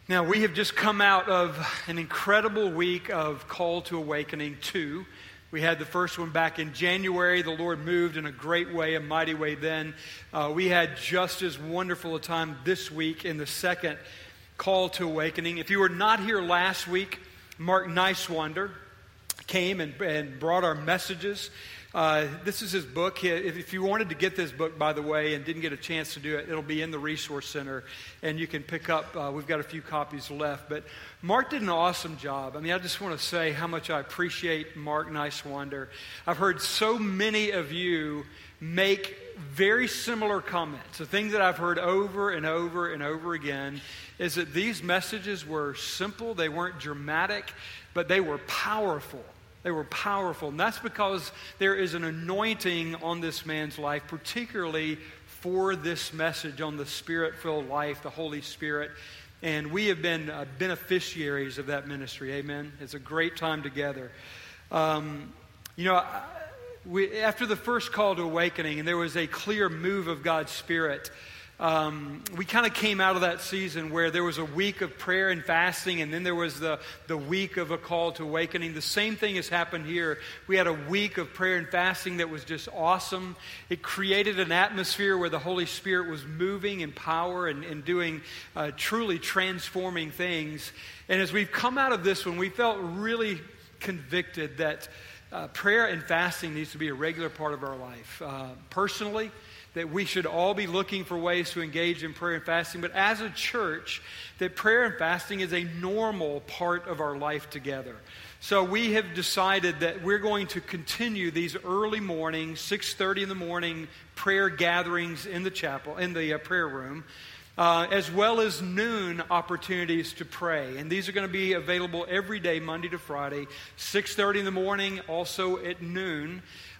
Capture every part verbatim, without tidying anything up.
Now, we have just come out of an incredible week of Call to Awakening two. We had the first one back in January. The Lord moved in a great way, a mighty way then. Uh, we had just as wonderful a time this week in the second Call to Awakening. If you were not here last week, Mark Nicewander came and, and brought our messages. Uh, this is his book. If, if you wanted to get this book, by the way, and didn't get a chance to do it, it'll be in the Resource Center, and you can pick up. Uh, we've got a few copies left. But Mark did an awesome job. I mean, I just want to say how much I appreciate Mark Nicewander. I've heard so many of you make very similar comments. The thing that I've heard over and over and over again is that these messages were simple. They weren't dramatic, but they were powerful. They were powerful, and that's because there is an anointing on this man's life, particularly for this message on the Spirit-filled life, the Holy Spirit, and we have been uh, beneficiaries of that ministry, amen? It's a great time together. Um, you know, we, after the first Call to Awakening, and there was a clear move of God's Spirit, Um, we kind of came out of that season where there was a week of prayer and fasting, and then there was the, the week of a Call to Awakening. The same thing has happened here. We had a week of prayer and fasting that was just awesome. It created an atmosphere where the Holy Spirit was moving in power and, and doing uh, truly transforming things. And as we've come out of this one, we felt really convicted that uh, prayer and fasting needs to be a regular part of our life. Uh, personally, that we should all be looking for ways to engage in prayer and fasting, but as a church, that prayer and fasting is a normal part of our life together. So we have decided that we're going to continue these early morning, six thirty in the morning prayer gatherings in the chapel, in the uh, prayer room, uh, as well as noon opportunities to pray. And these are going to be available every day, Monday to Friday, six thirty in the morning, also at noon.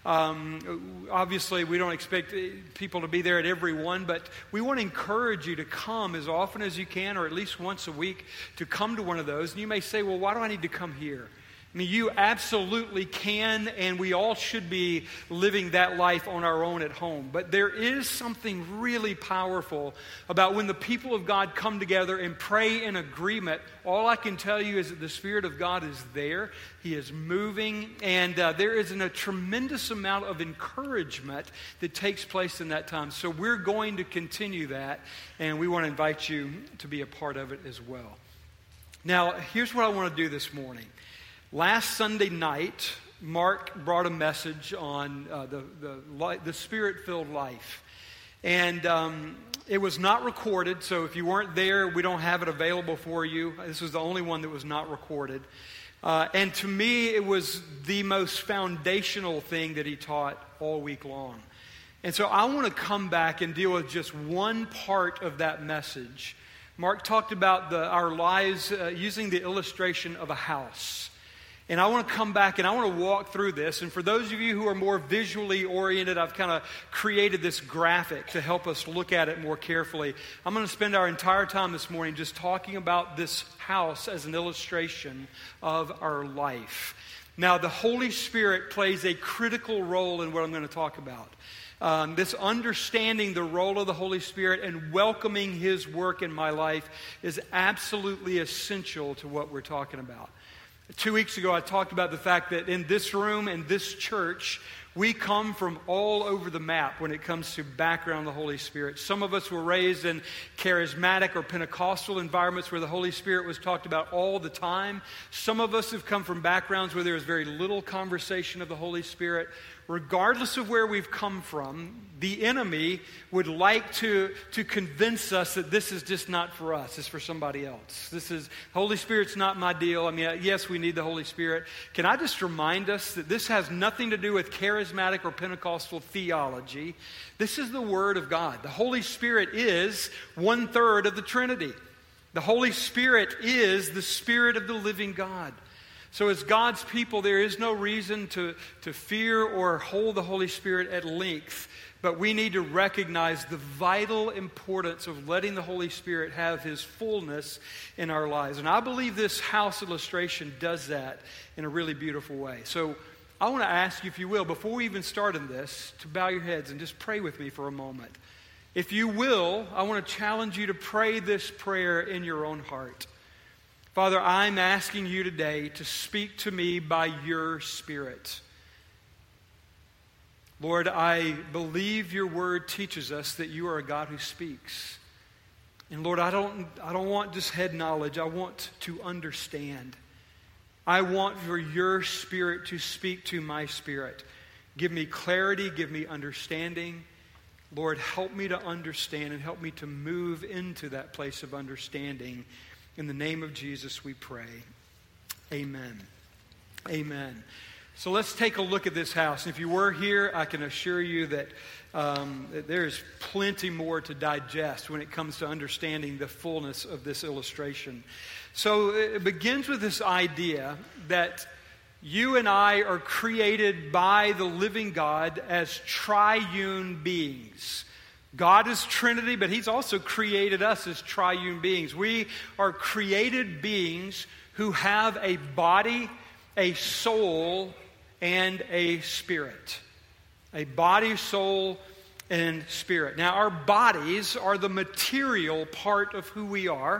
Um, obviously, we don't expect people to be there at every one, but we want to encourage you to come as often as you can, or at least once a week, to come to one of those. And you may say, well, why do I need to come here? I mean, you absolutely can, and we all should be living that life on our own at home. But there is something really powerful about when the people of God come together and pray in agreement. All I can tell you is that the Spirit of God is there. He is moving, and uh, there is an, a tremendous amount of encouragement that takes place in that time. So we're going to continue that, and we want to invite you to be a part of it as well. Now, here's what I want to do this morning. Last Sunday night, Mark brought a message on uh, the, the, the Spirit-filled life. And um, it was not recorded, so if you weren't there, we don't have it available for you. This was the only one that was not recorded. Uh, and to me, it was the most foundational thing that he taught all week long. And so I want to come back and deal with just one part of that message. Mark talked about the, our lives uh, using the illustration of a house. And I want to come back and I want to walk through this. And for those of you who are more visually oriented, I've kind of created this graphic to help us look at it more carefully. I'm going to spend our entire time this morning just talking about this house as an illustration of our life. Now, the Holy Spirit plays a critical role in what I'm going to talk about. Um, this understanding the role of the Holy Spirit and welcoming His work in my life is absolutely essential to what we're talking about. Two weeks ago, I talked about the fact that in this room, in this church, we come from all over the map when it comes to background of the Holy Spirit. Some of us were raised in charismatic or Pentecostal environments where the Holy Spirit was talked about all the time. Some of us have come from backgrounds where there is very little conversation of the Holy Spirit. Regardless of where we've come from, the enemy would like to, to convince us that this is just not for us. It's for somebody else. This is, Holy Spirit's not my deal. I mean, yes, we need the Holy Spirit. Can I just remind us that this has nothing to do with charismatic or Pentecostal theology? This is the Word of God. The Holy Spirit is one third of the Trinity. The Holy Spirit is the Spirit of the living God. So as God's people, there is no reason to, to fear or hold the Holy Spirit at length, but we need to recognize the vital importance of letting the Holy Spirit have His fullness in our lives. And I believe this house illustration does that in a really beautiful way. So I want to ask you, if you will, before we even start in this, to bow your heads and just pray with me for a moment. If you will, I want to challenge you to pray this prayer in your own heart. Father, I'm asking you today to speak to me by your Spirit. Lord, I believe your word teaches us that you are a God who speaks. And Lord, I don't, I don't want just head knowledge. I want to understand. I want for your Spirit to speak to my spirit. Give me clarity, give me understanding. Lord, help me to understand and help me to move into that place of understanding. In the name of Jesus we pray. Amen. Amen. So let's take a look at this house. If you were here, I can assure you that, um, that there's plenty more to digest when it comes to understanding the fullness of this illustration. So it begins with this idea that you and I are created by the living God as triune beings. God is Trinity, but He's also created us as triune beings. We are created beings who have a body, a soul, and a spirit. A body, soul, and spirit. Now, our bodies are the material part of who we are.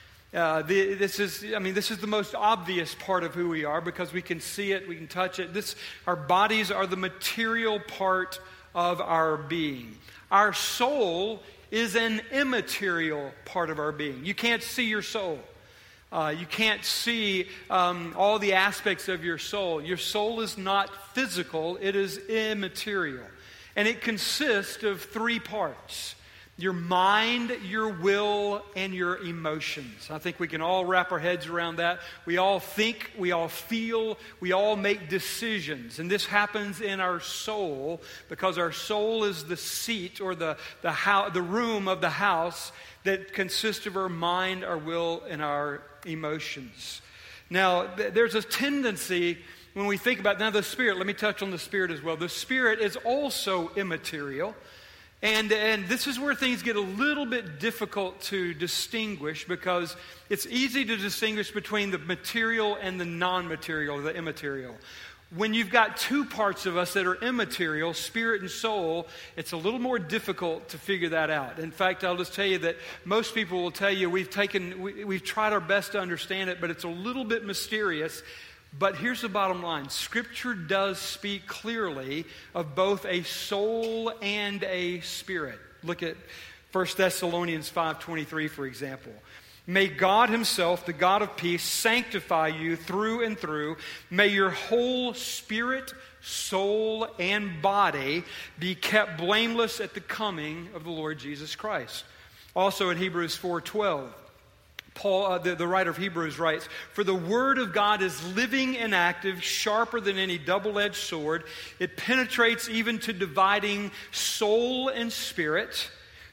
Uh, the, this is, I mean, this is the most obvious part of who we are because we can see it, we can touch it. This, our bodies are the material part of our being. Our soul is an immaterial part of our being. You can't see your soul. Uh, you can't see um, all the aspects of your soul. Your soul is not physical, it is immaterial. And it consists of three parts. Your mind, your will, and your emotions. I think we can all wrap our heads around that. We all think, we all feel, we all make decisions. And this happens in our soul because our soul is the seat or the, the, ho- the room of the house that consists of our mind, our will, and our emotions. Now, th- there's a tendency when we think about, now the Spirit, let me touch on the Spirit as well. The Spirit is also immaterial. And, and this is where things get a little bit difficult to distinguish because it's easy to distinguish between the material and the non-material, the immaterial. When you've got two parts of us that are immaterial, spirit and soul, it's a little more difficult to figure that out. In fact, I'll just tell you that most people will tell you we've taken, we, we've tried our best to understand it, but it's a little bit mysterious. But here's the bottom line. Scripture does speak clearly of both a soul and a spirit. Look at First Thessalonians five twenty-three, for example. May God Himself, the God of peace, sanctify you through and through. May your whole spirit, soul, and body be kept blameless at the coming of the Lord Jesus Christ. Also in Hebrews four twelve. Paul, uh, the, the writer of Hebrews writes, for the word of God is living and active, sharper than any double-edged sword. It penetrates even to dividing soul and spirit,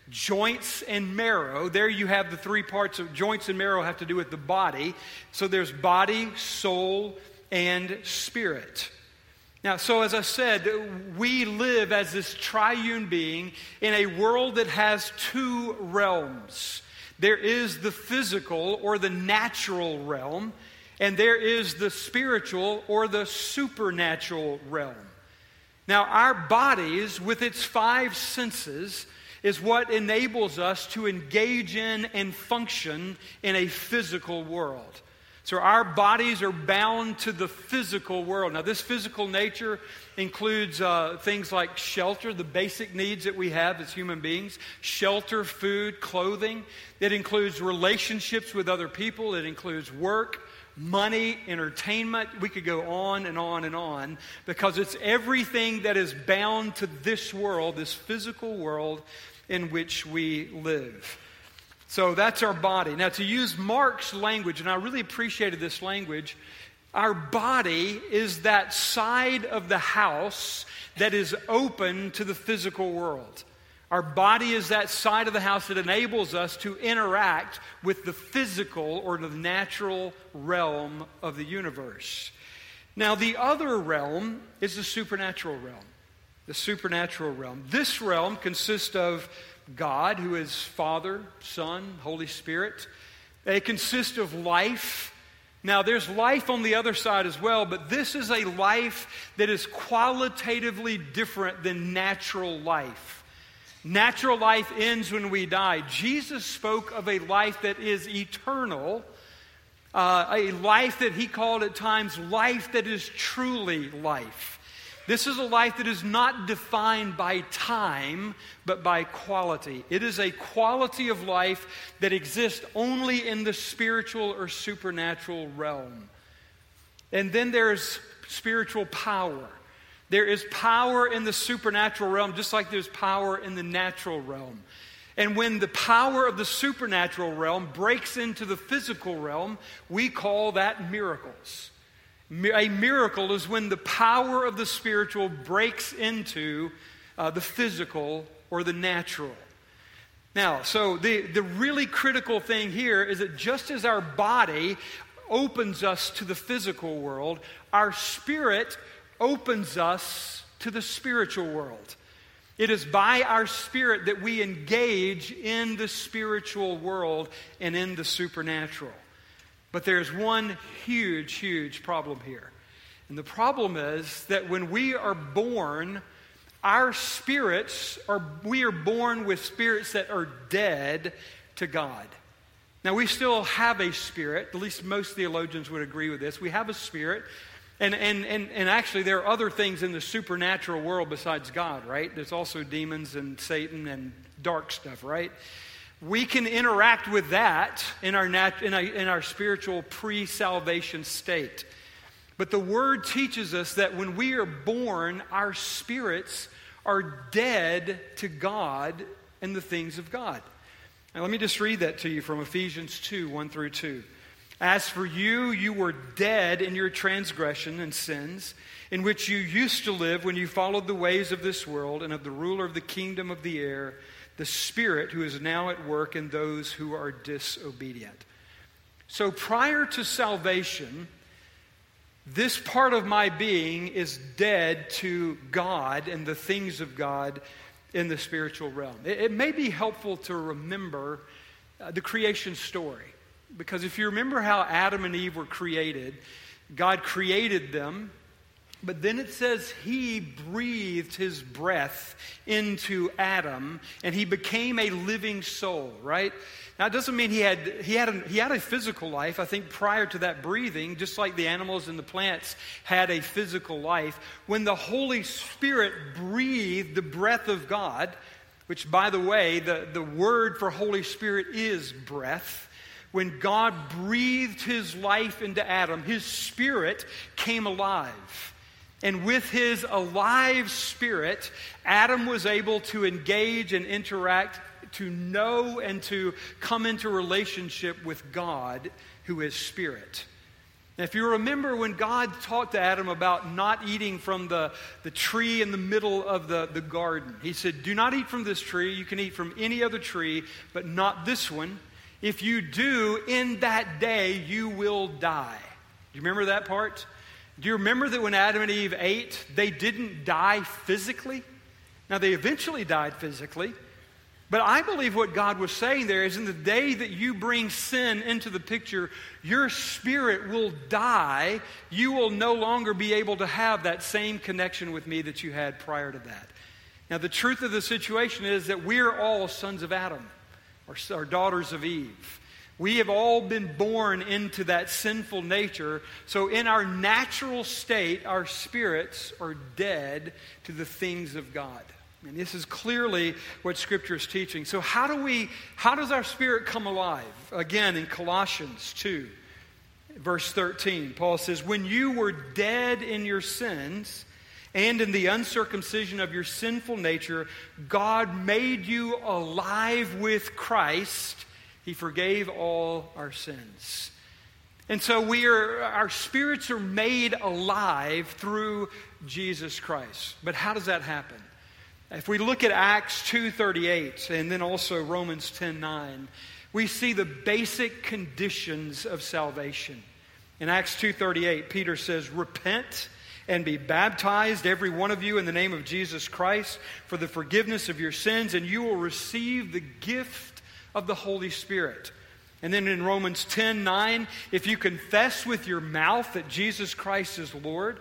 joints and marrow. There you have the three parts of joints and marrow have to do with the body. So there's body, soul, and spirit. Now, so as I said, we live as this triune being in a world that has two realms. There is the physical or the natural realm, and there is the spiritual or the supernatural realm. Now, our bodies, with its five senses, is what enables us to engage in and function in a physical world. So our bodies are bound to the physical world. Now, this physical nature includes uh, things like shelter, the basic needs that we have as human beings. Shelter, food, clothing. It includes relationships with other people. It includes work, money, entertainment. We could go on and on and on because it's everything that is bound to this world, this physical world in which we live. So that's our body. Now, to use Mark's language, and I really appreciated this language, our body is that side of the house that is open to the physical world. Our body is that side of the house that enables us to interact with the physical or the natural realm of the universe. Now, the other realm is the supernatural realm. The supernatural realm. This realm consists of God, who is Father, Son, Holy Spirit. It consists of life. Now, there's life on the other side as well, but this is a life that is qualitatively different than natural life. Natural life ends when we die. Jesus spoke of a life that is eternal, uh, a life that he called at times life that is truly life. This is a life that is not defined by time, but by quality. It is a quality of life that exists only in the spiritual or supernatural realm. And then there's spiritual power. There is power in the supernatural realm, just like there's power in the natural realm. And when the power of the supernatural realm breaks into the physical realm, we call that miracles. A miracle is when the power of the spiritual breaks into uh, the physical or the natural. Now, so the, the really critical thing here is that just as our body opens us to the physical world, our spirit opens us to the spiritual world. It is by our spirit that we engage in the spiritual world and in the supernatural. But there's one huge, huge problem here. And the problem is that when we are born, our spirits are, we are born with spirits that are dead to God. Now, we still have a spirit. At least most theologians would agree with this. We have a spirit. And, and, and, and actually, there are other things in the supernatural world besides God, right? There's also demons and Satan and dark stuff, right? We can interact with that in our, nat- in our, in our spiritual pre-salvation state. But the Word teaches us that when we are born, our spirits are dead to God and the things of God. Now, let me just read that to you from Ephesians two, one through two. As for you, you were dead in your transgression and sins, in which you used to live when you followed the ways of this world and of the ruler of the kingdom of the air, the Spirit who is now at work in those who are disobedient. So prior to salvation, this part of my being is dead to God and the things of God in the spiritual realm. It, it may be helpful to remember uh, the creation story. Because if you remember how Adam and Eve were created, God created them, but then it says he breathed his breath into Adam, and he became a living soul, right? Now, it doesn't mean he had he had a, he had a physical life. I think prior to that breathing, just like the animals and the plants had a physical life, when the Holy Spirit breathed the breath of God, which, by the way, the, the word for Holy Spirit is breath. When God breathed his life into Adam, his spirit came alive. And with his alive spirit, Adam was able to engage and interact, to know and to come into relationship with God, who is spirit. Now, if you remember when God talked to Adam about not eating from the, the tree in the middle of the, the garden, he said, do not eat from this tree. You can eat from any other tree, but not this one. If you do, in that day you will die. Do you remember that part? Do you remember that when Adam and Eve ate, they didn't die physically? Now, they eventually died physically. But I believe what God was saying there is in the day that you bring sin into the picture, your spirit will die. You will no longer be able to have that same connection with me that you had prior to that. Now, the truth of the situation is that we're all sons of Adam. Or daughters of Eve. We have all been born into that sinful nature. So in our natural state, our spirits are dead to the things of God. And this is clearly what Scripture is teaching. So how do we, how does our spirit come alive? Again, in Colossians two, verse thirteen, Paul says, when you were dead in your sins and in the uncircumcision of your sinful nature, God made you alive with Christ. He forgave all our sins. And so we are, our spirits are made alive through Jesus Christ. But how does that happen? If we look at Acts two thirty-eight and then also Romans ten nine, we see the basic conditions of salvation. In Acts two thirty-eight, Peter says, repent and be baptized, every one of you, in the name of Jesus Christ for the forgiveness of your sins, and you will receive the gift of the Holy Spirit. And then in Romans ten nine, if you confess with your mouth that Jesus Christ is Lord,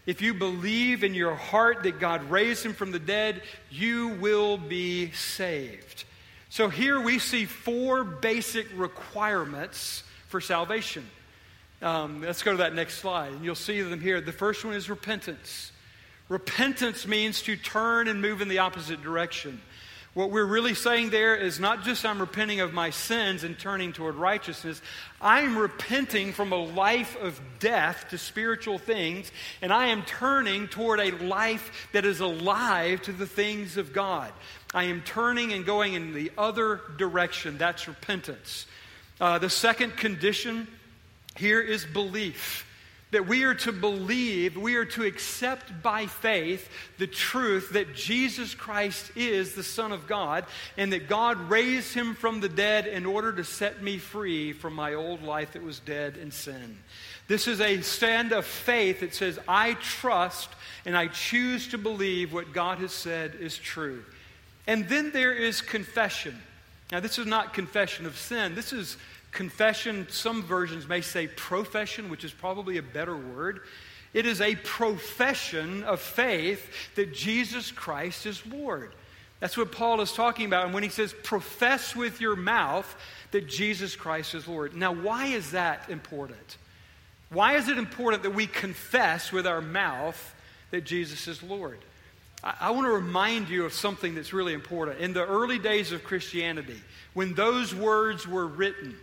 If you believe in your heart that God raised him from the dead, you will be saved. So here we see four basic requirements for salvation. Um, let's go to that next slide, and you'll see them here. The first one is repentance. Repentance means to turn and move in the opposite direction. What we're really saying there is not just I'm repenting of my sins and turning toward righteousness. I'm repenting from a life of death to spiritual things, and I am turning toward a life that is alive to the things of God. I am turning and going in the other direction. That's repentance. Uh, the second condition here is belief. That we are to believe, we are to accept by faith the truth that Jesus Christ is the Son of God and that God raised him from the dead in order to set me free from my old life that was dead in sin. This is a stand of faith that says, I trust and I choose to believe what God has said is true. And then there is confession. Now, this is not confession of sin. This is confession. Some versions may say profession, which is probably a better word. It is a profession of faith that Jesus Christ is Lord. That's what Paul is talking about. And when he says profess with your mouth that Jesus Christ is Lord. Now, why is that important? Why is it important that we confess with our mouth that Jesus is Lord? I, I want to remind you of something that's really important. In the early days of Christianity, when those words were written,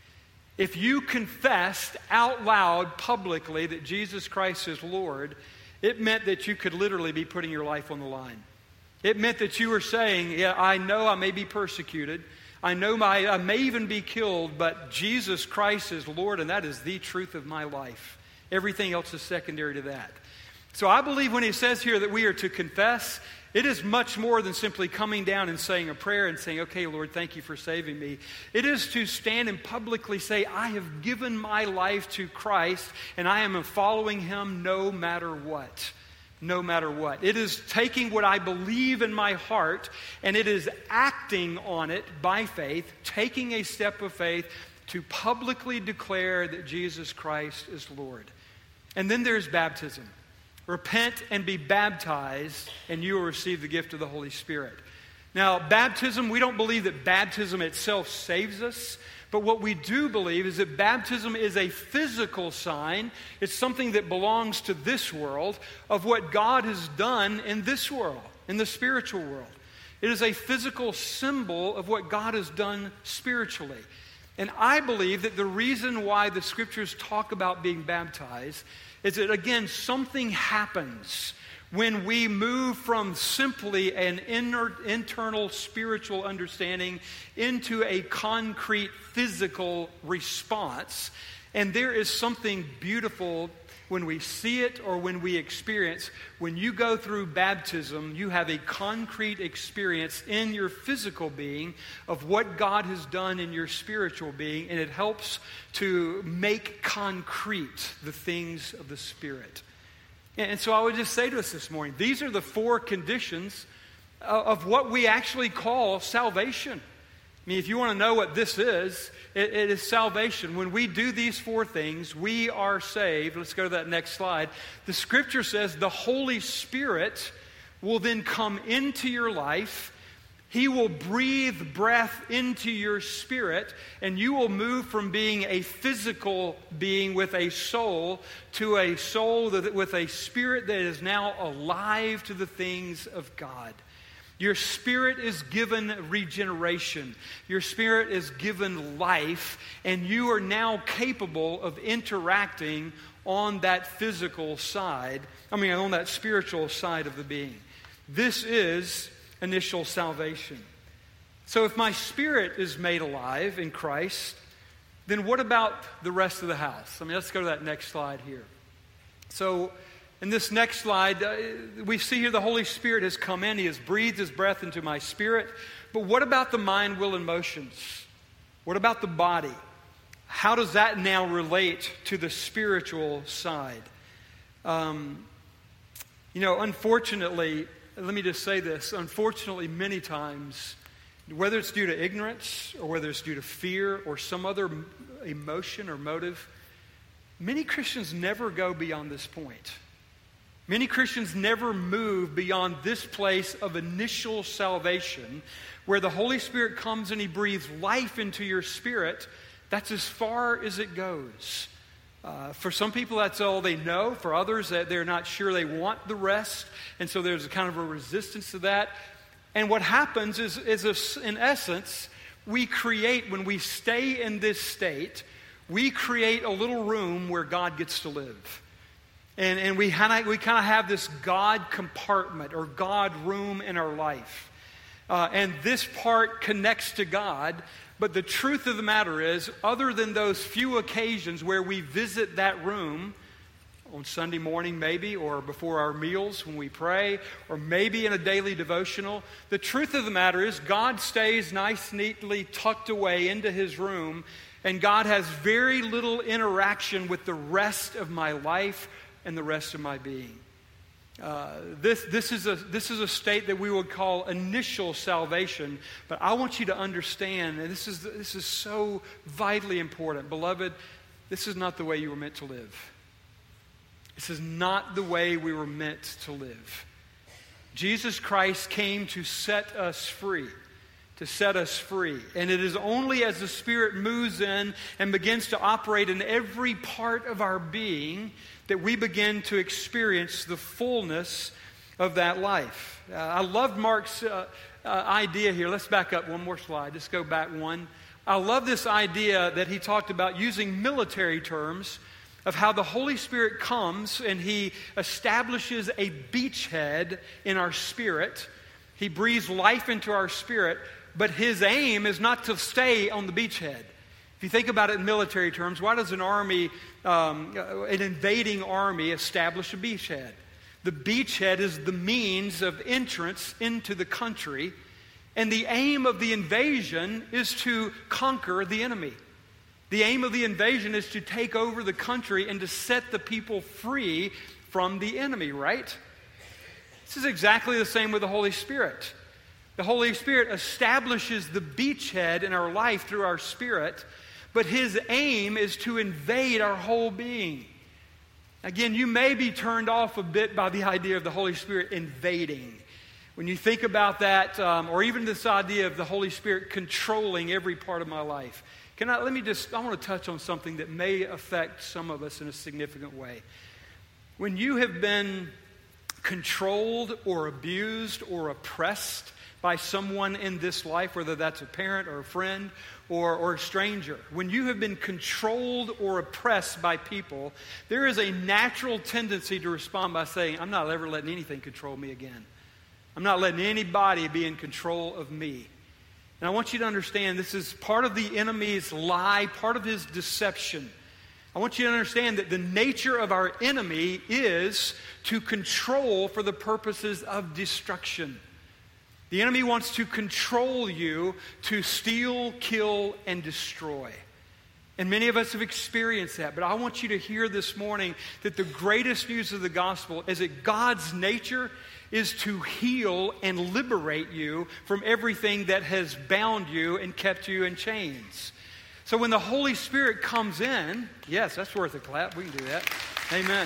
if you confessed out loud publicly that Jesus Christ is Lord, it meant that you could literally be putting your life on the line. It meant that you were saying, yeah, I know I may be persecuted. I know my, I may even be killed, but Jesus Christ is Lord, and that is the truth of my life. Everything else is secondary to that. So I believe when he says here that we are to confess, it is much more than simply coming down and saying a prayer and saying, okay, Lord, thank you for saving me. It is to stand and publicly say, I have given my life to Christ and I am following him no matter what. No matter what. It is taking what I believe in my heart and it is acting on it by faith, taking a step of faith to publicly declare that Jesus Christ is Lord. And then there's baptism. Repent and be baptized, and you will receive the gift of the Holy Spirit. Now, baptism, we don't believe that baptism itself saves us, but what we do believe is that baptism is a physical sign. It's something that belongs to this world of what God has done in this world, in the spiritual world. It is a physical symbol of what God has done spiritually. And I believe that the reason why the Scriptures talk about being baptized is that, again, something happens when we move from simply an inner, internal spiritual understanding into a concrete physical response. And there is something beautiful when we see it or when we experience. When you go through baptism, you have a concrete experience in your physical being of what God has done in your spiritual being, and it helps to make concrete the things of the Spirit. And so I would just say to us this morning, these are the four conditions of what we actually call salvation. I mean, if you want to know what this is, it, it is salvation. When we do these four things, we are saved. Let's go to that next slide. The Scripture says the Holy Spirit will then come into your life. He will breathe breath into your spirit, and you will move from being a physical being with a soul to a soul that, with a spirit that is now alive to the things of God. Your spirit is given regeneration. Your spirit is given life, and you are now capable of interacting on that physical side, I mean, on that spiritual side of the being. This is initial salvation. So if my spirit is made alive in Christ, then what about the rest of the house? I mean, let's go to that next slide here. So in this next slide, uh, we see here the Holy Spirit has come in. He has breathed his breath into my spirit. But what about the mind, will, and emotions? What about the body? How does that now relate to the spiritual side? Um, you know, unfortunately, let me just say this. Unfortunately, many times, whether it's due to ignorance or whether it's due to fear or some other emotion or motive, many Christians never go beyond this point. Many Christians never move beyond this place of initial salvation, where the Holy Spirit comes and He breathes life into your spirit. That's as far as it goes. Uh, for some people, that's all they know. For others, that they're not sure they want the rest, and so there's a kind of a resistance to that. And what happens is, is a, in essence, we create, when we stay in this state, we create a little room where God gets to live. And, and we kind of we kind of have this God compartment or God room in our life. Uh, and this part connects to God. But the truth of the matter is, other than those few occasions where we visit that room, on Sunday morning maybe, or before our meals when we pray, or maybe in a daily devotional, the truth of the matter is God stays nice, neatly tucked away into His room, and God has very little interaction with the rest of my life and the rest of my being. Uh, this, this, is a, this is a state that we would call initial salvation, but I want you to understand, and this is, this is so vitally important. Beloved, this is not the way you were meant to live. This is not the way we were meant to live. Jesus Christ came to set us free. To set us free. And it is only as the Spirit moves in and begins to operate in every part of our being that we begin to experience the fullness of that life. Uh, I love Mark's uh, uh, idea here. Let's back up one more slide. Let's go back one. I love this idea that he talked about using military terms of how the Holy Spirit comes and He establishes a beachhead in our spirit. He breathes life into our spirit, but His aim is not to stay on the beachhead. If you think about it in military terms, why does an army, um, an invading army, establish a beachhead? The beachhead is the means of entrance into the country, and the aim of the invasion is to conquer the enemy. The aim of the invasion is to take over the country and to set the people free from the enemy, right? This is exactly the same with the Holy Spirit. The Holy Spirit establishes the beachhead in our life through our spirit, but His aim is to invade our whole being. Again, you may be turned off a bit by the idea of the Holy Spirit invading. When you think about that, um, or even this idea of the Holy Spirit controlling every part of my life. Can I, let me just, I want to touch on something that may affect some of us in a significant way. When you have been controlled or abused or oppressed by someone in this life, whether that's a parent or a friend or, or a stranger, when you have been controlled or oppressed by people, there is a natural tendency to respond by saying, I'm not ever letting anything control me again. I'm not letting anybody be in control of me. And I want you to understand this is part of the enemy's lie, part of his deception. I want you to understand that the nature of our enemy is to control for the purposes of destruction. The enemy wants to control you to steal, kill, and destroy. And many of us have experienced that. But I want you to hear this morning that the greatest news of the gospel is that God's nature is to heal and liberate you from everything that has bound you and kept you in chains. So when the Holy Spirit comes in, yes, that's worth a clap. We can do that. Amen.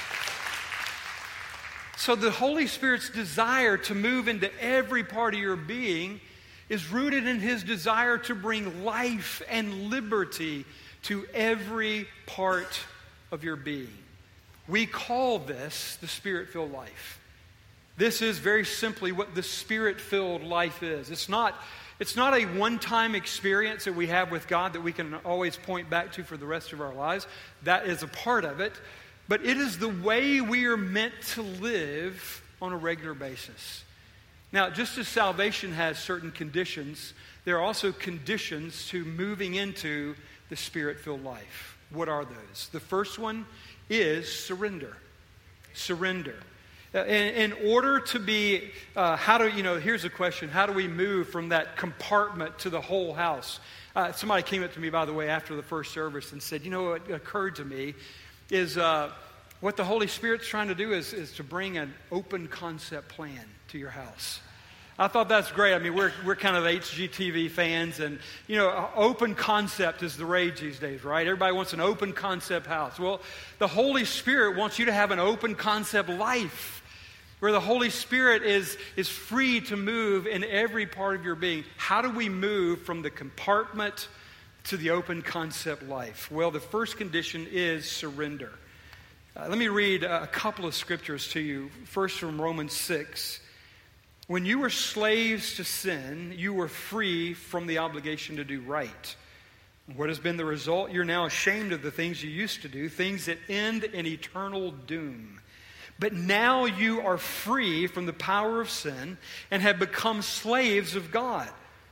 So the Holy Spirit's desire to move into every part of your being is rooted in His desire to bring life and liberty to every part of your being. We call this the Spirit-filled life. This is very simply what the Spirit-filled life is. It's not, it's not a one-time experience that we have with God that we can always point back to for the rest of our lives. That is a part of it. But it is the way we are meant to live on a regular basis. Now, just as salvation has certain conditions, there are also conditions to moving into the Spirit-filled life. What are those? The first one is surrender. Surrender. In, in order to be, uh, how do, you know, here's a question. How do we move from that compartment to the whole house? Uh, somebody came up to me, by the way, after the first service and said, you know, what occurred to me is uh, what the Holy Spirit's trying to do is, is to bring an open concept plan to your house. I thought that's great. I mean, we're we're kind of H G T V fans, and you know, open concept is the rage these days, right? Everybody wants an open concept house. Well, the Holy Spirit wants you to have an open concept life, where the Holy Spirit is is free to move in every part of your being. How do we move from the compartment to the open concept life? Well, the first condition is surrender. Uh, let me read a couple of scriptures to you. First, from Romans six. When you were slaves to sin, you were free from the obligation to do right. What has been the result? You're now ashamed of the things you used to do, things that end in eternal doom. But now you are free from the power of sin and have become slaves of God.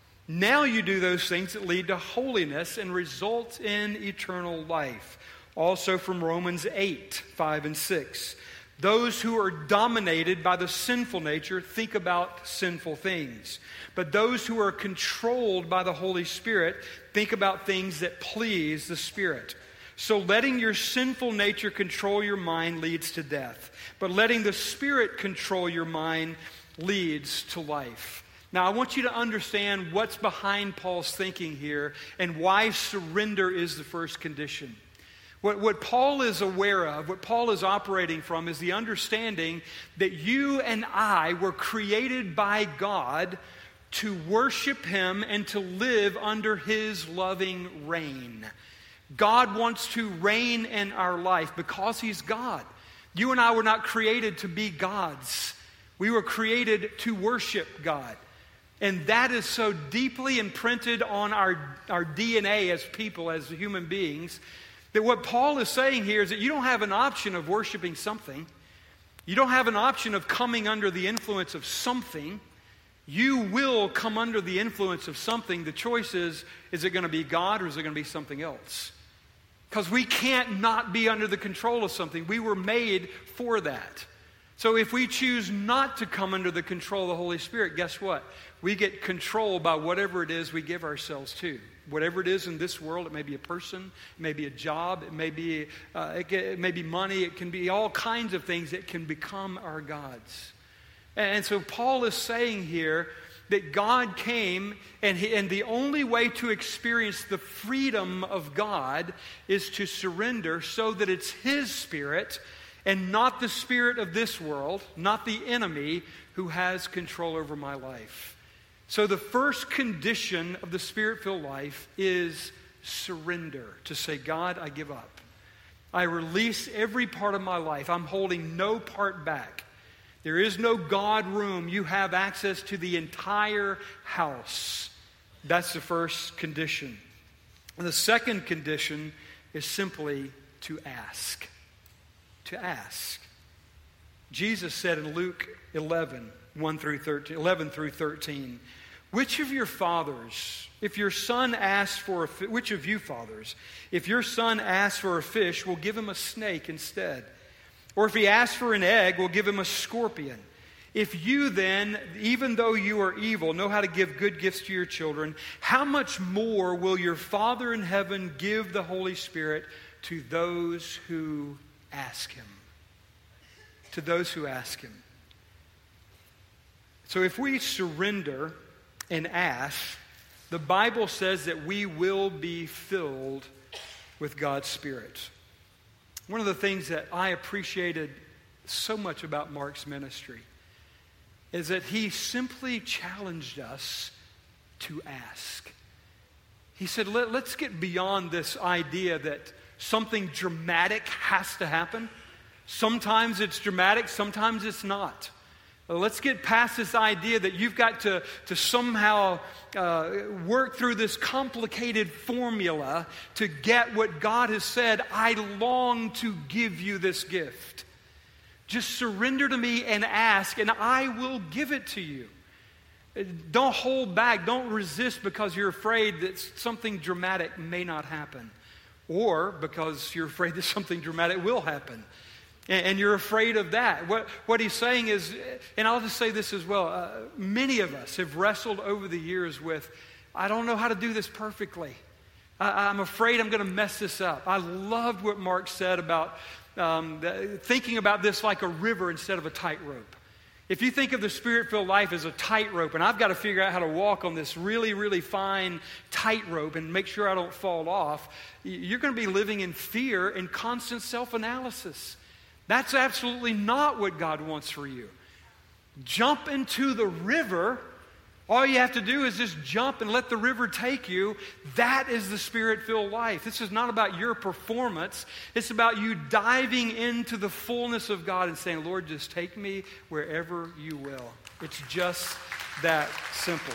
Now you do those things that lead to holiness and result in eternal life. Also from Romans eight, five and six. Those who are dominated by the sinful nature think about sinful things. But those who are controlled by the Holy Spirit think about things that please the Spirit. So letting your sinful nature control your mind leads to death. But letting the Spirit control your mind leads to life. Now, I want you to understand what's behind Paul's thinking here and why surrender is the first condition. What, what Paul is aware of, what Paul is operating from, is the understanding that you and I were created by God to worship Him and to live under His loving reign. God wants to reign in our life because He's God. You and I were not created to be gods. We were created to worship God. And that is so deeply imprinted on our, our D N A as people, as human beings, that what Paul is saying here is that you don't have an option of worshiping something. You don't have an option of coming under the influence of something. You will come under the influence of something. The choice is, is it going to be God or is it going to be something else? Because we can't not be under the control of something. We were made for that. So if we choose not to come under the control of the Holy Spirit, guess what? We get controlled by whatever it is we give ourselves to. Whatever it is in this world, it may be a person, it may be a job, it may be, uh, it, can, it may be money, it can be all kinds of things that can become our gods. And so Paul is saying here that God came, and, he, and the only way to experience the freedom of God is to surrender so that it's His Spirit and not the spirit of this world, not the enemy, who has control over my life. So the first condition of the Spirit-filled life is surrender. To say, God, I give up. I release every part of my life. I'm holding no part back. There is no God room. You have access to the entire house. That's the first condition. And the second condition is simply to ask. To ask. Jesus said in Luke eleven, one through thirteen, eleven through thirteen, which of your fathers, if your son asks for a fi- which of you fathers, if your son asks for a fish, will give him a snake instead? Or if he asks for an egg, will give him a scorpion? If you then, even though you are evil, know how to give good gifts to your children, how much more will your Father in heaven give the Holy Spirit to those who ask Him? To those who ask Him. So if we surrender and ask, the Bible says that we will be filled with God's Spirit. One of the things that I appreciated so much about Mark's ministry is that he simply challenged us to ask. He said, Let, let's get beyond this idea that something dramatic has to happen. Sometimes it's dramatic, sometimes it's not. Let's get past this idea that you've got to, to somehow uh, work through this complicated formula to get what God has said. I long to give you this gift. Just surrender to me and ask, and I will give it to you. Don't hold back. Don't resist because you're afraid that something dramatic may not happen, or because you're afraid that something dramatic will happen. And you're afraid of that. What, what he's saying is, and I'll just say this as well, uh, many of us have wrestled over the years with, I don't know how to do this perfectly. I, I'm afraid I'm going to mess this up. I loved what Mark said about um, the, thinking about this like a river instead of a tightrope. If you think of the Spirit-filled life as a tightrope, and I've got to figure out how to walk on this really, really fine tightrope and make sure I don't fall off, you're going to be living in fear and constant self-analysis. That's absolutely not what God wants for you. Jump into the river. All you have to do is just jump and let the river take you. That is the Spirit-filled life. This is not about your performance. It's about you diving into the fullness of God and saying, Lord, just take me wherever you will. It's just that simple.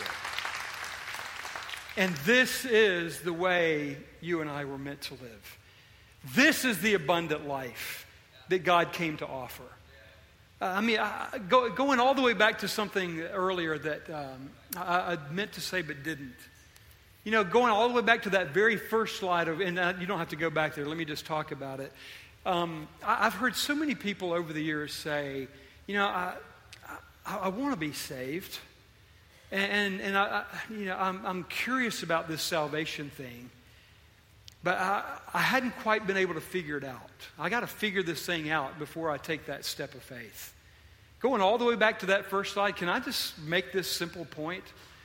And this is the way you and I were meant to live. This is the abundant life that God came to offer. Uh, I mean, I, go, going all the way back to something earlier that um, I, I meant to say but didn't. You know, going all the way back to that very first slide, of, and uh, you don't have to go back there. Let me just talk about it. Um, I, I've heard so many people over the years say, you know, I, I, I want to be saved. And, and I, I, you know, I'm, I'm curious about this salvation thing. But I, I hadn't quite been able to figure it out. I got to figure this thing out before I take that step of faith. Going all the way back to that first slide, can I just make this simple point?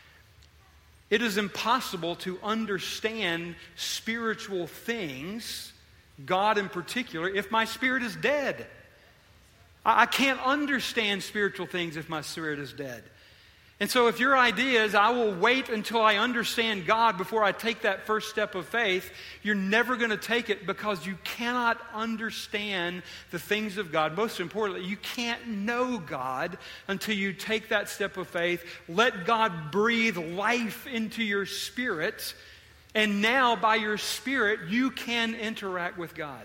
It is impossible to understand spiritual things, God in particular, if my spirit is dead. I, I can't understand spiritual things if my spirit is dead. And so if your idea is, I will wait until I understand God before I take that first step of faith, you're never going to take it because you cannot understand the things of God. Most importantly, you can't know God until you take that step of faith. Let God breathe life into your spirit. And now by your spirit, you can interact with God.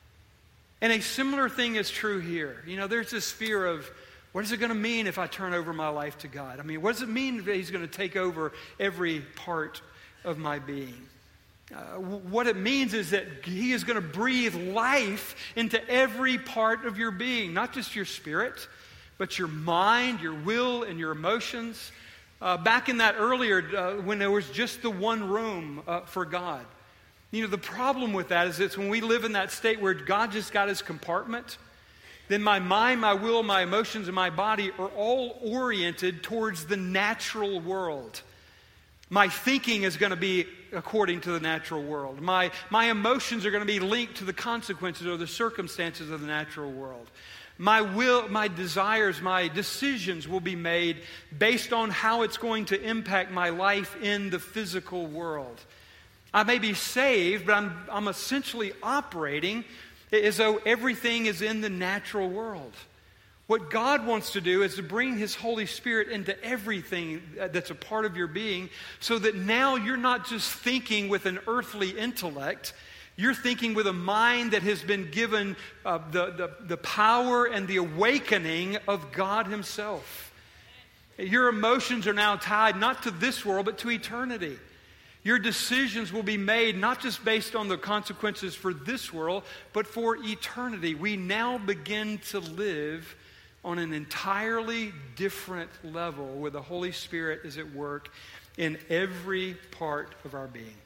And a similar thing is true here. You know, there's this fear of, what is it going to mean if I turn over my life to God? I mean, what does it mean that He's going to take over every part of my being? Uh, what it means is that He is going to breathe life into every part of your being, not just your spirit, but your mind, your will, and your emotions. Uh, back in that earlier, uh, when there was just the one room uh, for God. You know, the problem with that is it's when we live in that state where God just got His compartment, then my mind, my will, my emotions, and my body are all oriented towards the natural world. My thinking is going to be according to the natural world. My, my emotions are going to be linked to the consequences or the circumstances of the natural world. My will, my desires, my decisions will be made based on how it's going to impact my life in the physical world. I may be saved, but I'm, I'm essentially operating as though everything is in the natural world. What God wants to do is to bring His Holy Spirit into everything that's a part of your being so that now you're not just thinking with an earthly intellect, you're thinking with a mind that has been given uh, the, the, the power and the awakening of God Himself. Your emotions are now tied not to this world but to eternity. Your decisions will be made not just based on the consequences for this world, but for eternity. We now begin to live on an entirely different level where the Holy Spirit is at work in every part of our being.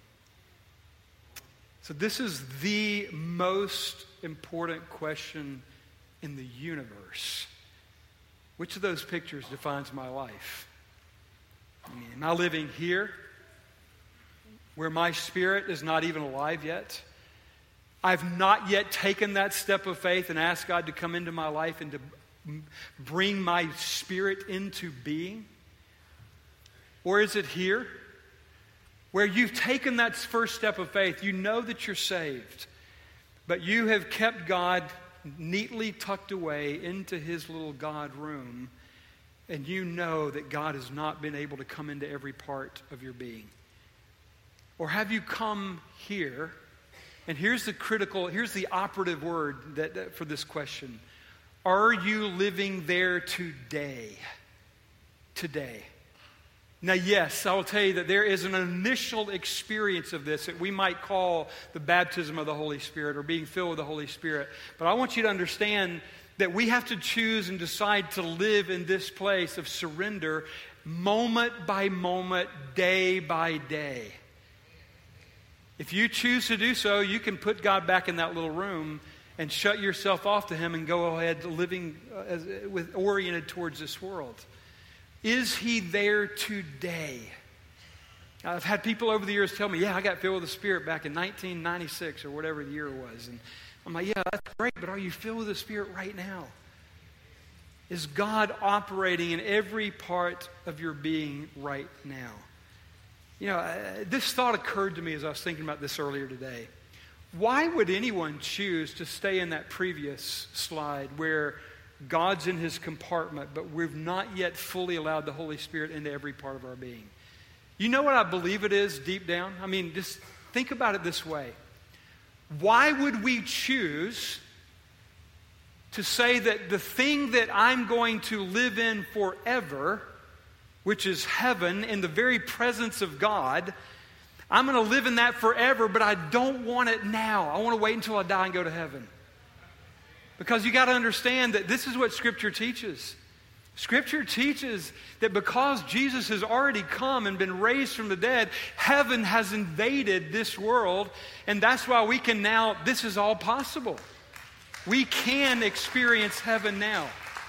So this is the most important question in the universe. Which of those pictures defines my life? I mean, am I living here, where my spirit is not even alive yet? I've not yet taken that step of faith and asked God to come into my life and to bring my spirit into being? Or is it here, where you've taken that first step of faith, you know that you're saved, but you have kept God neatly tucked away into His little God room, and you know that God has not been able to come into every part of your being? Or have you come here, and here's the critical, here's the operative word that, that for this question. Are you living there today? Today. Now, yes, I will tell you that there is an initial experience of this that we might call the baptism of the Holy Spirit or being filled with the Holy Spirit. But I want you to understand that we have to choose and decide to live in this place of surrender moment by moment, day by day. If you choose to do so, you can put God back in that little room and shut yourself off to him and go ahead living uh, as, with oriented towards this world? Is he there today? I've had people over the years tell me, yeah, I got filled with the Spirit back in nineteen ninety-six or whatever the year was. And I'm like, yeah, that's great, but are you filled with the Spirit right now? Is God operating in every part of your being right now? You know, uh, this thought occurred to me as I was thinking about this earlier today. Why would anyone choose to stay in that previous slide where God's in his compartment, but we've not yet fully allowed the Holy Spirit into every part of our being? You know what I believe it is deep down? I mean, just think about it this way. Why would we choose to say that the thing that I'm going to live in forever, which is heaven in the very presence of God, I'm going to live in that forever, but I don't want it now. I want to wait until I die and go to heaven. Because you got to understand that this is what Scripture teaches. Scripture teaches that because Jesus has already come and been raised from the dead, heaven has invaded this world, and that's why we can now, this is all possible. We can experience heaven now.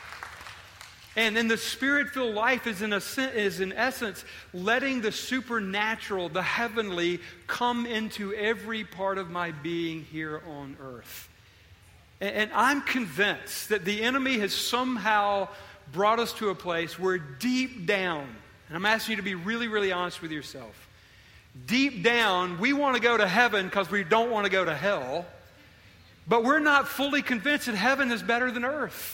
And in the Spirit-filled life is in, a, is in essence letting the supernatural, the heavenly, come into every part of my being here on earth. And, and I'm convinced that the enemy has somehow brought us to a place where deep down, and I'm asking you to be really, really honest with yourself, deep down, we want to go to heaven because we don't want to go to hell, but we're not fully convinced that heaven is better than earth.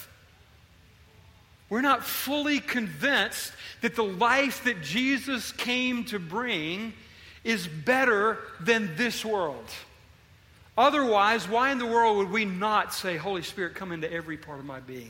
We're not fully convinced that the life that Jesus came to bring is better than this world. Otherwise, why in the world would we not say, Holy Spirit, come into every part of my being?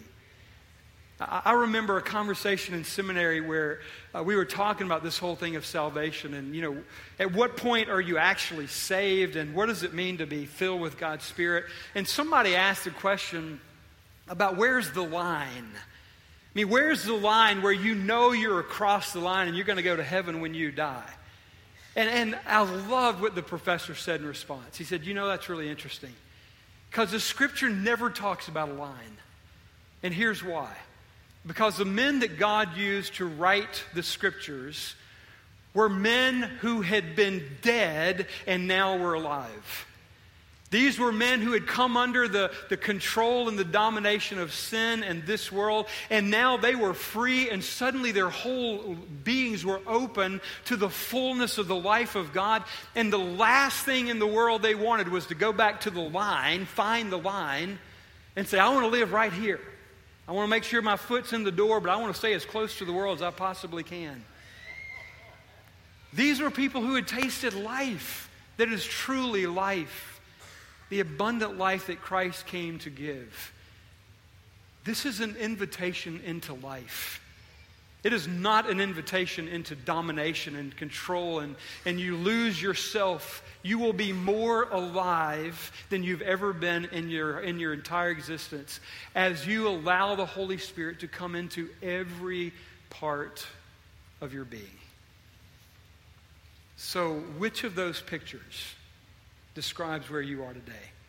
I remember a conversation in seminary where uh, we were talking about this whole thing of salvation and, you know, at what point are you actually saved and what does it mean to be filled with God's Spirit? And somebody asked a question about where's the line? I mean, where's the line where you know you're across the line and you're going to go to heaven when you die? And, and I loved what the professor said in response. He said, you know, that's really interesting because the Scripture never talks about a line. And here's why. Because the men that God used to write the Scriptures were men who had been dead and now were alive. These were men who had come under the, the control and the domination of sin and this world, and now they were free, and suddenly their whole beings were open to the fullness of the life of God. And the last thing in the world they wanted was to go back to the line, find the line, and say, I want to live right here. I want to make sure my foot's in the door, but I want to stay as close to the world as I possibly can. These were people who had tasted life that is truly life. The abundant life that Christ came to give. This is an invitation into life. It is not an invitation into domination and control, and, and you lose yourself. You will be more alive than you've ever been in your, in your entire existence as you allow the Holy Spirit to come into every part of your being. So, which of those pictures describes where you are today?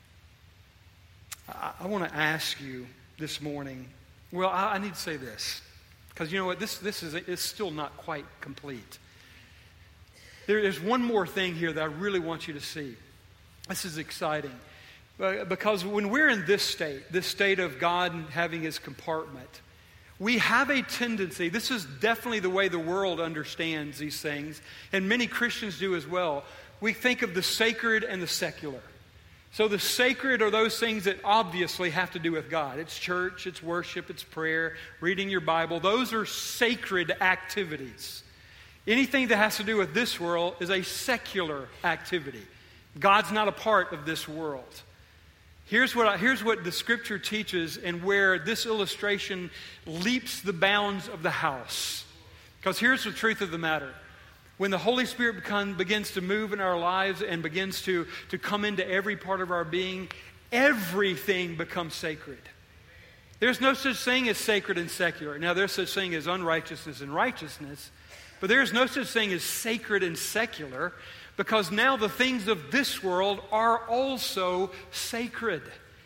I, I want to ask you this morning, well, I, I need to say this, because you know what, this, this is it's still not quite complete. There is one more thing here that I really want you to see. This is exciting, uh, because when we're in this state, this state of God having his compartment, we have a tendency, this is definitely the way the world understands these things, and many Christians do as well. We think of the sacred and the secular. So the sacred are those things that obviously have to do with God. It's church, it's worship, it's prayer, reading your Bible. Those are sacred activities. Anything that has to do with this world is a secular activity. God's not a part of this world. Here's what, I, here's what the Scripture teaches and where this illustration leaps the bounds of the house. Because here's the truth of the matter. When the Holy Spirit become, begins to move in our lives and begins to, to come into every part of our being, everything becomes sacred. There's no such thing as sacred and secular. Now, there's such thing as unrighteousness and righteousness, but there's no such thing as sacred and secular, because now the things of this world are also sacred.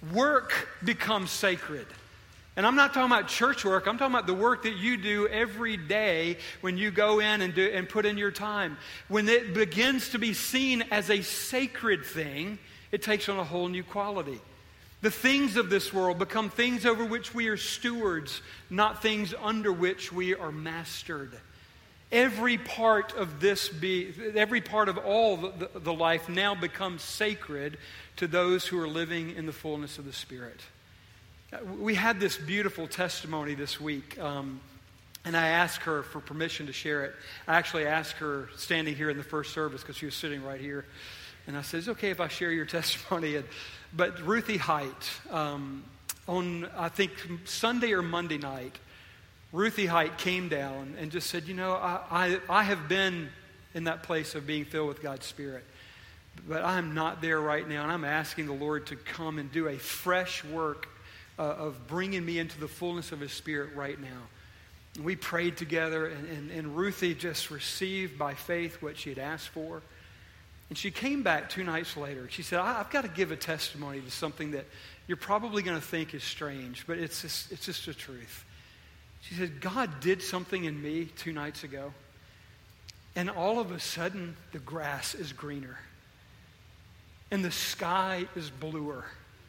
work becomes sacred. And I'm not talking about church work. I'm talking about the work that you do every day when you go in and do and put in your time. When it begins to be seen as a sacred thing, it takes on a whole new quality. The things of this world become things over which we are stewards, not things under which we are mastered. Every part of this be, every part of all the, the, the life now becomes sacred to those who are living in the fullness of the Spirit. We had this beautiful testimony this week, um, and I asked her for permission to share it. I actually asked her standing here in the first service because she was sitting right here. And I said, "It's okay if I share your testimony." And, but Ruthie Height, um, on I think Sunday or Monday night, Ruthie Height came down and just said, you know, I, I, I have been in that place of being filled with God's Spirit, but I'm not there right now, and I'm asking the Lord to come and do a fresh work uh, of bringing me into the fullness of His Spirit right now. And we prayed together, and, and, and Ruthie just received by faith what she had asked for. And she came back two nights later. She said, I've got to give a testimony to something that you're probably going to think is strange, but it's just, it's just the truth. She said, God did something in me two nights ago, and all of a sudden, the grass is greener, and the sky is bluer.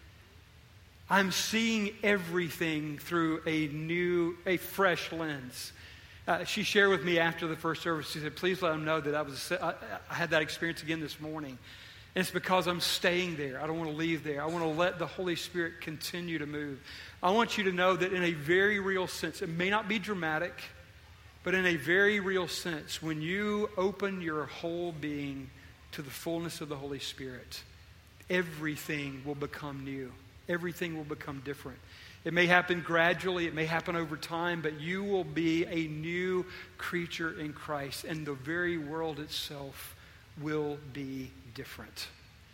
I'm seeing everything through a new, a fresh lens. Uh, she shared with me after the first service, she said, please let them know that I was I, I had that experience again this morning. And it's because I'm staying there. I don't want to leave there. I want to let the Holy Spirit continue to move. I want you to know that in a very real sense, it may not be dramatic, but in a very real sense, when you open your whole being to the fullness of the Holy Spirit, everything will become new. Everything will become different. It may happen gradually, it may happen over time, but you will be a new creature in Christ, and the very world itself will be different.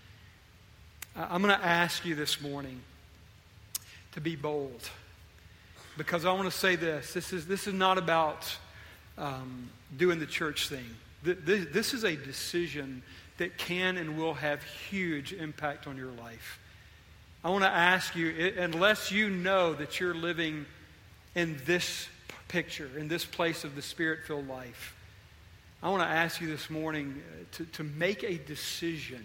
I'm going to ask you this morning to be bold, because I want to say this. This is, this is not about um, doing the church thing. This, this is a decision that can and will have huge impact on your life. I want to ask you, unless you know that you're living in this picture, in this place of the Spirit-filled life, I want to ask you this morning to, to make a decision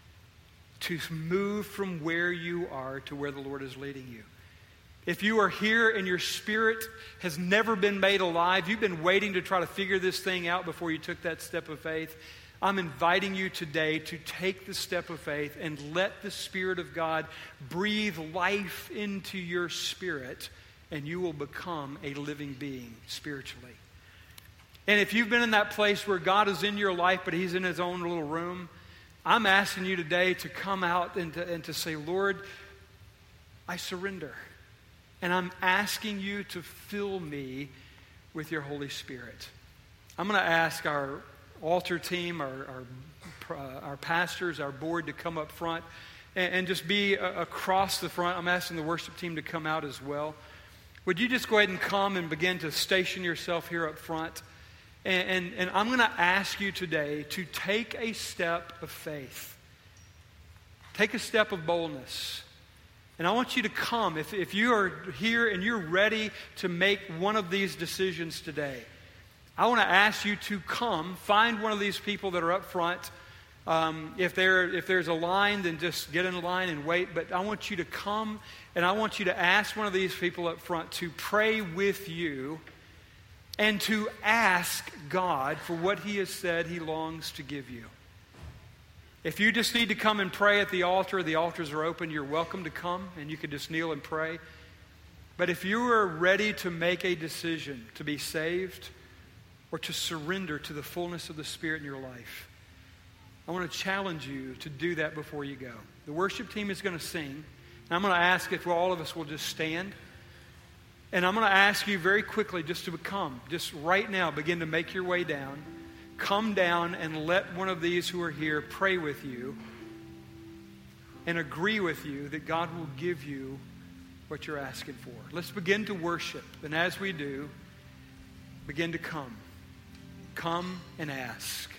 to move from where you are to where the Lord is leading you. If you are here and your spirit has never been made alive, you've been waiting to try to figure this thing out before you took that step of faith, I'm inviting you today to take the step of faith and let the Spirit of God breathe life into your spirit, and you will become a living being spiritually. And if you've been in that place where God is in your life, but He's in His own little room, I'm asking you today to come out and to, and to say, Lord, I surrender. And I'm asking you to fill me with your Holy Spirit. I'm going to ask our altar team, our, our, uh, our pastors, our board to come up front and, and just be uh, across the front. I'm asking the worship team to come out as well. Would you just go ahead and come and begin to station yourself here up front? And, and, and I'm going to ask you today to take a step of faith. Take a step of boldness. And I want you to come. If, if you are here and you're ready to make one of these decisions today, I want to ask you to come, find one of these people that are up front. Um, if, there, if there's a line, then just get in a line and wait. But I want you to come, and I want you to ask one of these people up front to pray with you and to ask God for what He has said He longs to give you. If you just need to come and pray at the altar, the altars are open. You're welcome to come, and you can just kneel and pray. But if you are ready to make a decision to be saved or to surrender to the fullness of the Spirit in your life, I want to challenge you to do that before you go. The worship team is going to sing. And I'm going to ask if all of us will just stand. And I'm going to ask you very quickly just to come, just right now, begin to make your way down. Come down and let one of these who are here pray with you and agree with you that God will give you what you're asking for. Let's begin to worship. And as we do, begin to come. Come and ask.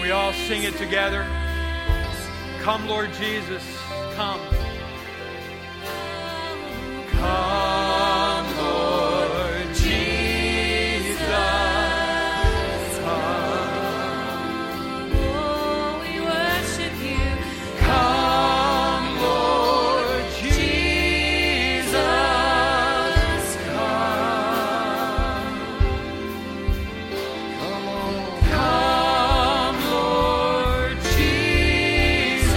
we all sing it together? Come, Lord Jesus, come. Come, Lord Jesus, come. Oh, we worship you. Come, Lord Jesus, come. Come, Lord Jesus,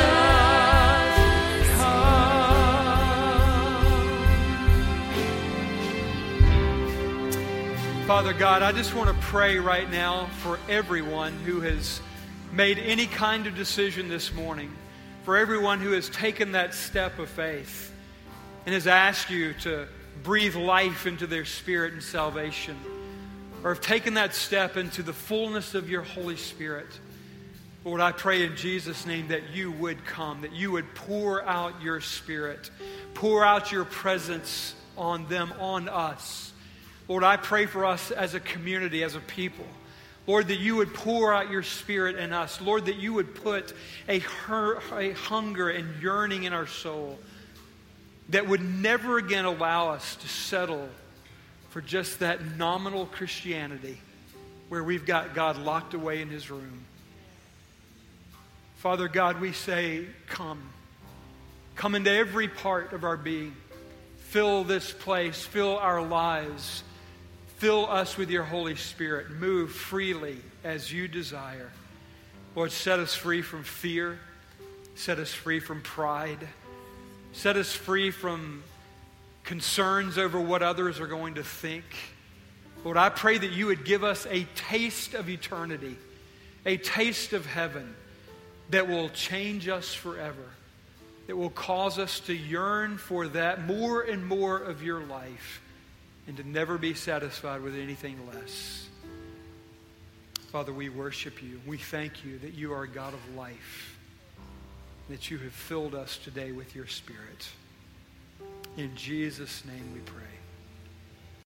come. Father God, I just want to pray right now for everyone who has made any kind of decision this morning, for everyone who has taken that step of faith and has asked you to breathe life into their spirit and salvation, or have taken that step into the fullness of your Holy Spirit. Lord, I pray in Jesus' name that you would come, that you would pour out your Spirit, pour out your presence on them, on us. Lord, I pray for us as a community, as a people. Lord, that you would pour out your Spirit in us. Lord, that you would put a, her, a hunger and yearning in our soul that would never again allow us to settle for just that nominal Christianity where we've got God locked away in his room. Father God, we say, come. Come into every part of our being. Fill this place. Fill our lives. Fill us with your Holy Spirit. Move freely as you desire. Lord, set us free from fear. Set us free from pride. Set us free from concerns over what others are going to think. Lord, I pray that you would give us a taste of eternity, a taste of heaven that will change us forever, that will cause us to yearn for that more and more of your life and to never be satisfied with anything less. Father, we worship you. We thank you that you are a God of life, that you have filled us today with your Spirit. In Jesus' name we pray.